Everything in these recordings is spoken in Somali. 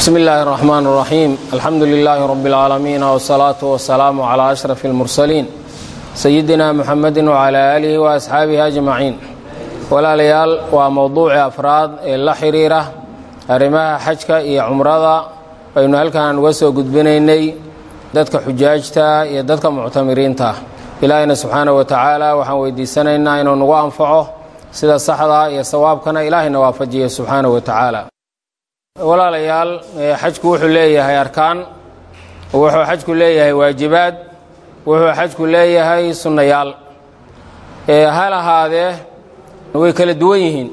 بسم الله الرحمن الرحيم الحمد لله رب العالمين والصلاة والسلام على أشرف المرسلين سيدنا محمد وعلى آله وأصحابه أجمعين ولا ليال وموضوع أفراد إلا حريرة أرماها حجك إيا عمرضة وإنه هل كان وسو قد بنيني دادك حجاجتا إيا دادك معتمرينتا إلهنا سبحانه وتعالى وحن ويدي سنينا إنه نقوى أنفعه سيدا الصحضة إيا صوابكنا إلهنا وافجيه سبحانه وتعالى walaalayaal xajku wuxuu leeyahay arkaan wuxuu xajku leeyahay waajibaad wuxuu xajku leeyahay sunnayaal hal ahaadee way kala duwan yihiin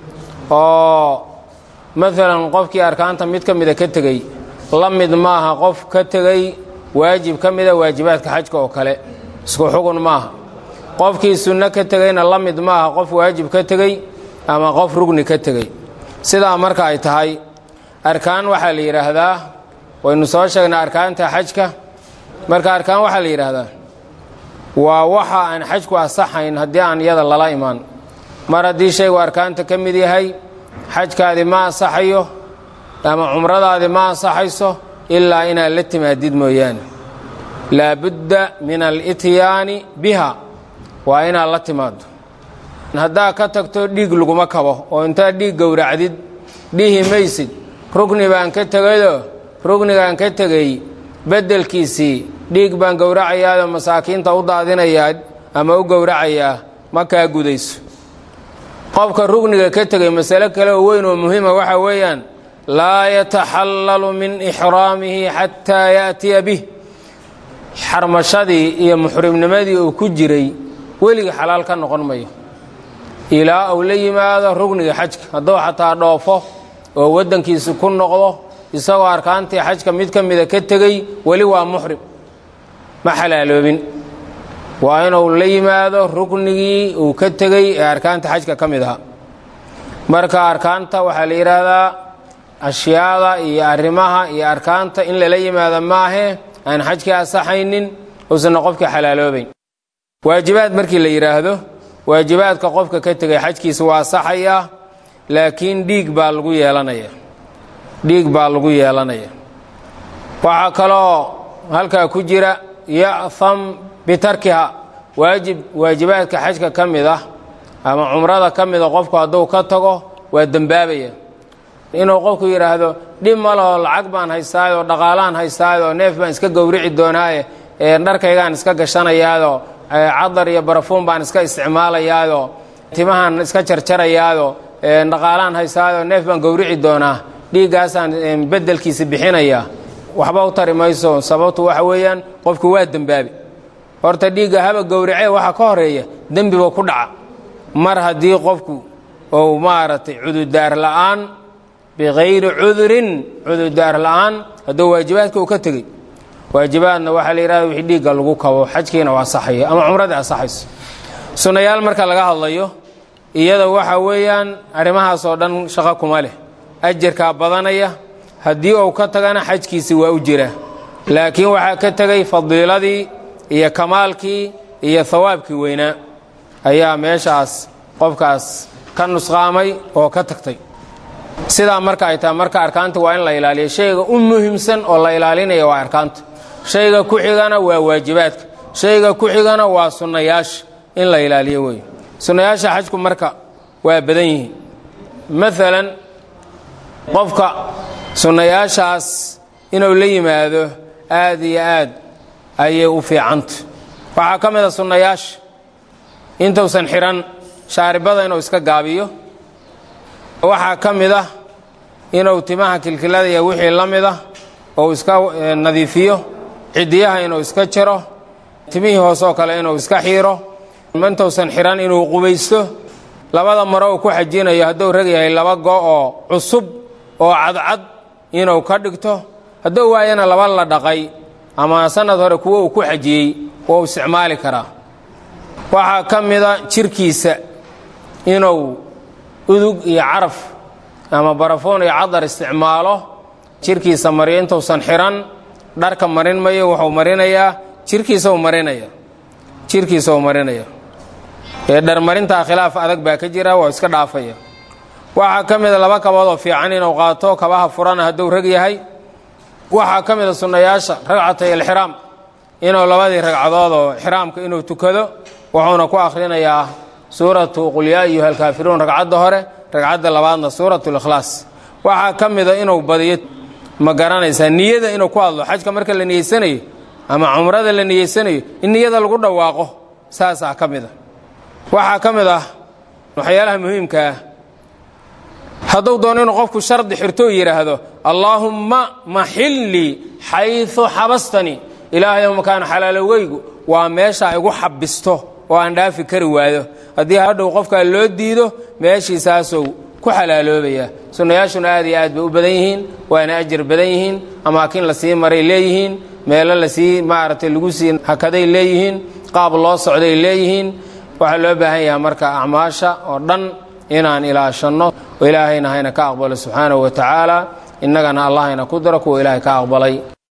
oo maalan qofkii arkaanta mid ka mida ka tegay la mid maaha qof ka tegay waajib ka mida waajibaadka xajka oo kale isku xugun maaha qofkii sunno ka tegayna la mid maaha qof waajib ka tegay ama qof rugni ka tegay sidaa marka ay tahay arkaan waxaa la yiraahdaa waynu soo sheegnay arkaanta xajka marka arkaan waxaa la yiraahdaa waa waxa aan xajku asaxayn haddii aan iyada lala imaan mar haddii shaygu arkaanta ka mid yahay xajkaadi ma asaxayo ama cumradaadi ma asaxayso ilaa inaad la timaadid mooyaane laabudda min alityaani biha waa inaad la timaado haddaa ka tagto dhiig laguma kabo oo intaad dhiig gowracdid dhihi maysid rugni baan ka tegayoo rugnigaan ka tegay beddelkiisii dhiig baan gowracayaadoo masaakiinta u daadinayaa ama u gowracayaa ma kaa gudayso qofka rugniga ka tegay masale kale oo weyn oo muhiima waxa weeyaan laa yataxallalu min ixraamihi xataa yaatiya bih xarmashadii iyo muxrimnimadii uu ku jiray weligii xalaal ka noqon mayo ilaa uu la yimaado rugniga xajka hadduu xataa dhoofo oo waddankiisu ku noqdo isagoo arkaantii xajka mid ka mida ka tegey weli waa muxrim ma xalaaloobin waa inuu la yimaado ruknigii uu ka tegey ee arkaanta xajka ka mid aha marka arkaanta waxaa la yidhaahdaa ashyaada iyo arrimaha iyo arkaanta in lala yimaado maahe aan xajkii asaxaynin uusanna qofkii xalaaloobayn waajibaad markii la yidhaahdo waajibaadka qofka ka tegay xajkiisa waa asaxayaa laakiin dhiig baa lagu yeelanaya waxaa kaloo halkaa ku jira ya'ham bitarkiha waajibaadka xajka ka mid ah ama cumrada ka mida qofku hadduu ka tago waa dembaabaya inuu qofku yidhaahdo dhib ma laho lacag baan haystaayoo dhaqaalaan haystaayoo neef baan iska gowrici doonaaye dharkaygaan iska gashanayaadoo cadar iyo barafuun baan iska isticmaalayaadoo timahaan iska jarjarayaadoo dhaqaalaan haystaayoo neef baan gowrici doonaa dhiiggaasaan beddelkiisa bixinaya waxba u tari mayso sababtu waxa weeyaan qofku waa dembaabi horta dhiigga haba gowracee waxa ka horeeya dembiba ku dhaca mar haddii qofku ou maaragtay cududaar la'aan bikayri cudurin cududaar la'aan hadduu waajibaadka uu ka tegey waajibaadna waxaa la yidhahda wixii dhiigga lagu kabo xajkiina waa asaxaya ama cumradii asaxayso sunnayaal marka laga hadlayo iyada waxa weeyaan arrimahaasoo dhan shaqo kuma leh ajarkaa badanaya haddii uu ka tagana xajkiisi waa u jira laakiin waxaa ka tegay fadiiladii iyo kamaalkii iyo hawaabkii weynaa ayaa meeshaas qofkaas ka nusqaamay oo ka tagtay sidaa marka ay tahay marka arkaanta waa in la ilaaliyo shayga u muhiimsan oo la ilaalinaya waa arkaanta shayga ku xigana waa waajibaadka shayga ku xigana waa sunnayaasha in la ilaaliyo wey sunnayaasha xajku marka waa badan yihiin maalan qofka sunnayaashaas inuu la yimaado aad iyo aad ayay u fiicanta waxaa ka mid a sunnayaasha intuusan xihan shaaribada inuu iska gaabiyo waxaa ka mid ah inuu timaha kilkilada iyo wixii la mid ah ou iska nadiifiyo cidiyaha inuu iska jiro timihii hoosoo kale inuu iska xiiro intuusan xihan inuu qubaysto labada maro uu ku xajinayo hadduu rag yahay laba go oo cusub oo cadcad inuu ka dhigto hadduu waayana laba la dhaqay ama sanad hore kuwo uu ku xajiyey wuu isticmaali karaa waxaa ka mida jirkiisa inuu udug iyo caraf ama barafoon iyo cadar isticmaalo jirkiisa mariyo intuusan xihan dharka marin mayo wuxuu marinayaa jirkiisau marinaya dharmarintaa khilaaf adag baa ka jira waa iska dhaafaya waxaa ka mida laba kabood oo fiican inuu qaato kabaha furana hadduu rag yahay waxaa ka mida sunnayaasha ragcatay alxiraam inuu labadii ragcadood oo xiraamka inuu tukado wuxuuna ku akhrinayaa suuratu qul yaa ayuha alkaafiruun ragcadda hore ragcadda labaadna suuratu likhlaas waxaa ka mida inuu badiyo ma garanaysaa niyada inuu ku hadlo xajka marka la niyeysanayo ama cumrada la niyeysanayo in niyada lagu dhawaaqo saasaa ka mid a waxaa ka mid ah waxyaalaha muhiimka ah hadduu doono inuu qofku shardi xirto yidhaahdo allaahumma maxillii xayثu xabastanii ilaahayow makaan xalaalowgaygu waa meesha igu xabisto oo aan dhaafi kari waayo haddii hadhow qofkaa loo diido meeshiisaasou ku xalaaloobaya sunnayaashuna aad iyo aad bay u badan yihiin waana ajar badan yihiin amaakin la sii maray leeyihiin meelo lasii maaragtay lagu sii hakaday leeyihiin qaab loo socday leeyihiin waxaa loo baahan yahay marka acmaasha oo dhan inaan ilaashanno oo ilaahayna hayna ka aqbalo subxaanahu wa tacaala innagana allahayna ku daro kuwa ilaahay ka aqbalay